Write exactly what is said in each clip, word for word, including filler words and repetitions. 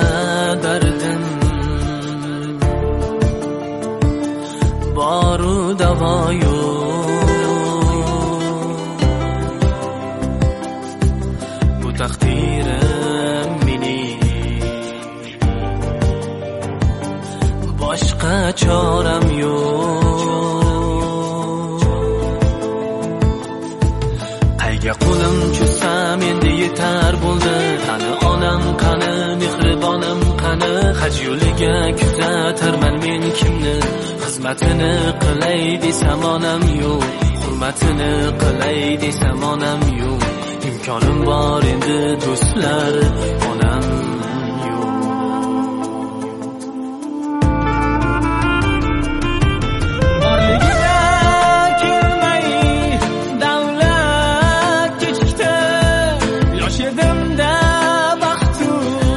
dardim boru davo yo'q. Bu taqdirim mening, boshqa choram yo'q. Qayga qo'lim cho'zsam endi yetar bo'ldi. Qani onam, qani mehribonim, qani haj yo'liga kuzatarman men kimni? Xizmatini qilay desam onam yo'q, hurmatini qilay desam onam yo'q. İmkonim bor endi do'stlar, onam yo'q. Borligiga kelmay davlat kechikdi, yosh edimda baxtu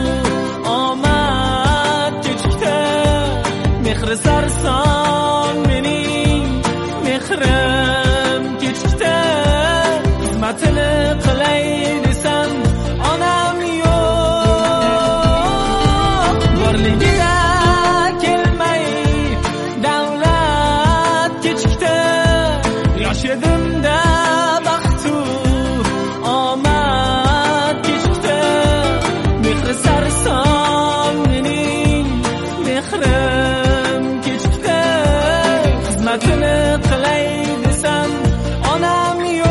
omad kechikdi. Mehri sarson mening mehrim kechikdi. Xizmatini qilay desam onam yo'q. Borligiga kelmay davlat kechikdi, yosh edimda baxtu omad kechikdi. Mehri sarson mening mehrim kechikdi. Xizmatini qilay desam onam yo'q.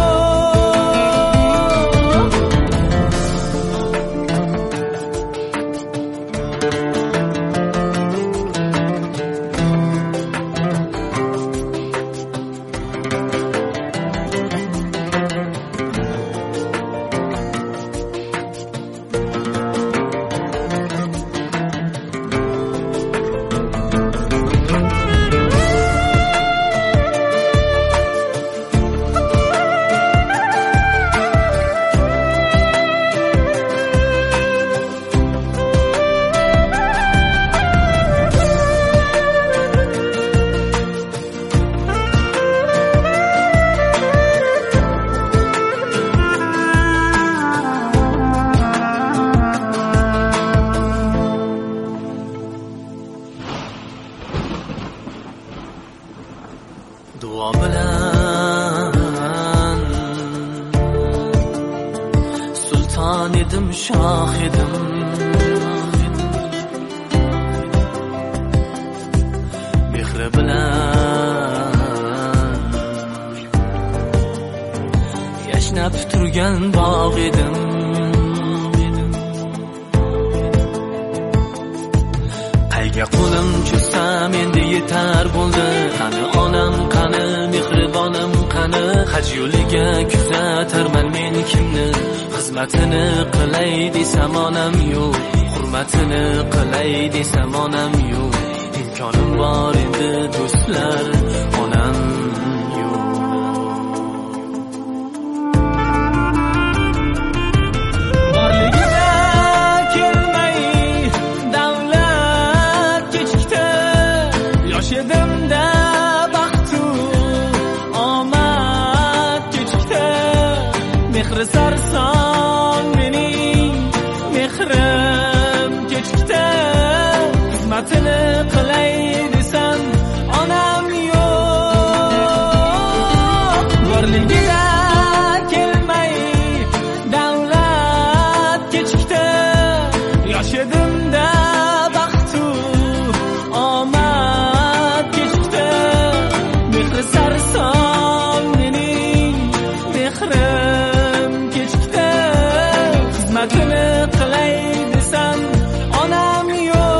Duo bilan sulton edim, shoh edim. Mehri bilan yashnab turgan bog' edim. Qayga qo'lim cho'zsam endi yetar bo'ldi. Qani onam, qani mehribonim, qani haj yo'liga kuzatarman men kimni? Xizmatini qilay desam onam yo'q, hurmatini qilay desam onam yo'q. İmkonim bor endi do'stlar, onam yo'q. Borligiga kelmay davlat kechikdi, yosh edimda baxtu omad kechikdi. Mehri sarson mening mehrim kechikdi. Xizmatini qilay desam onam yo'q. Borligiga kelmay davlat kechikdi, yosh edimda baxtu omad kechikdi. Mehri sarson mening mehrim kechikdi. Xizmatini qilay desam onam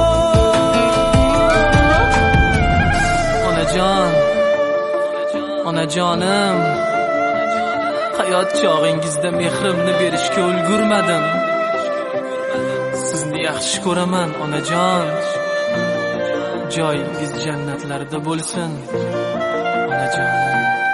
yo'q. Onajon, onajonim, hayot chog'ingizda mehrimni berishga ulgurmadim. Sizni yaxshi ko'raman onajon. Joyingiz jannatlarda bo'lsin onajon.